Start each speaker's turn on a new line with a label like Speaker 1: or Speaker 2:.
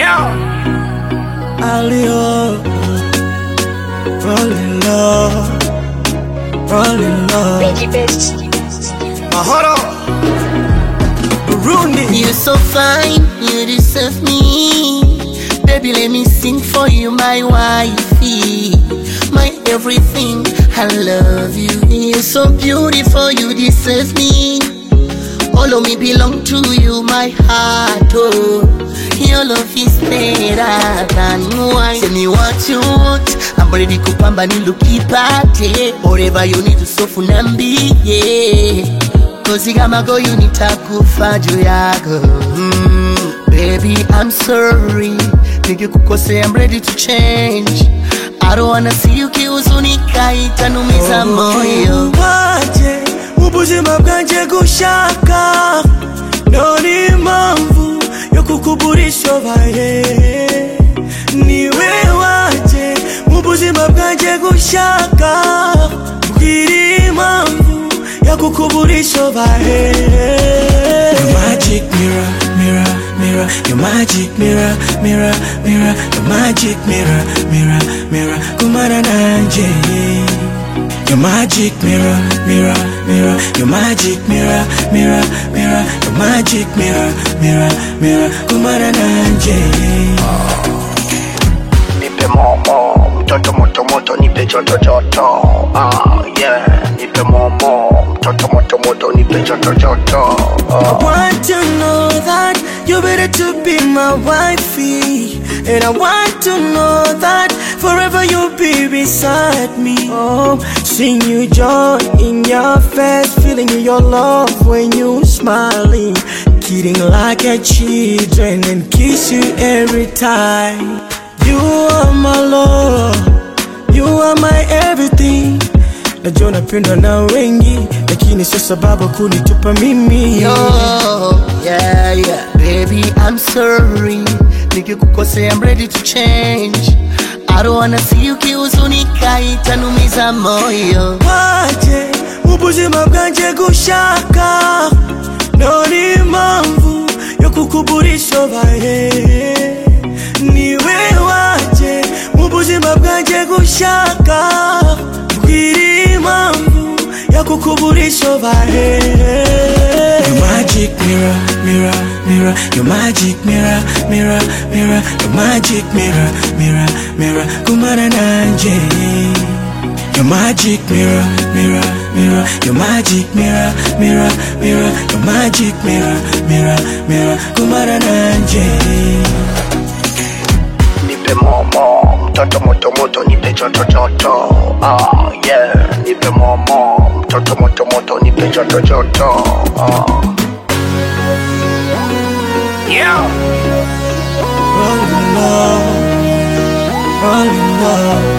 Speaker 1: Yeah.
Speaker 2: Alio, rolling low, rolling low.
Speaker 1: Mahoro. Burundi.
Speaker 3: You're so fine, you deserve me. Baby, let me sing for you, my wifey, my everything. I love you. You're so beautiful, you deserve me. All of me belong to you, my heart. Oh, your love is better than wine. Tell me what you want, I'm ready to kupamba nilukipate. Whatever you need to sofunambi, yeah. Cause kama go you nitakufa juu yako. Baby, I'm sorry. Nikikukosea, I'm ready to change. I don't wanna see you kihuzunika, itanumiza moyo.
Speaker 2: Waje, ubuzima bwanje gushaka. Noni mpamvu yo kukuburisha baye. Niwe waje, ubuzima bwanje gushaka. Bwira impamvu yo kukuburisha baye. Your magic mirror, mirror, mirror. Your magic mirror, mirror, mirror. Your magic mirror, mirror, mirror. Kumara nanje. Your magic mirror, mirror, mirror. Your magic mirror, mirror, mirror. Your magic mirror, mirror, mirror. Kumara nanje.
Speaker 1: Nipe momo, mtoto moto moto, nipe joto joto. Yeah, nipe momo, mtoto moto moto, nipe joto joto.
Speaker 2: I want to know that you're better to be my wifey. And I want to know that forever you'll be beside me. Oh, seeing you joy in your face, feeling your love when you smiling, kidding like a children and kiss you every time. You are my love, you are my everything. Najua napendwa na wengi, lakini sio sababu kunitupa mimi.
Speaker 3: Yo, yeah, yeah. Baby, I'm sorry. Nikikukosea, I'm ready to change. I don't wanna see you kihuzunika, itanumiza moyo.
Speaker 2: Waje, ubuzima bwanje gushaka. Noni mpamvu yo kukuburisha baye. Niwe waje, ubuzima bwanje gushaka. Bwira impamvu yo kukuburisha baye. Your magic mirror, mirror, mirror. Your magic mirror, mirror, mirror. Your magic mirror, mirror, mirror. Kumara nanje. Your magic mirror, mirror, mirror. Your magic mirror, mirror, mirror. Your magic mirror, mirror, mirror. Kumara nanje.
Speaker 1: Nipe momo, mtoto moto moto, nipe joto joto. Yeah, nipe momo, mtoto moto moto, nipe joto joto. Yeah.
Speaker 2: Rolling low, rolling low.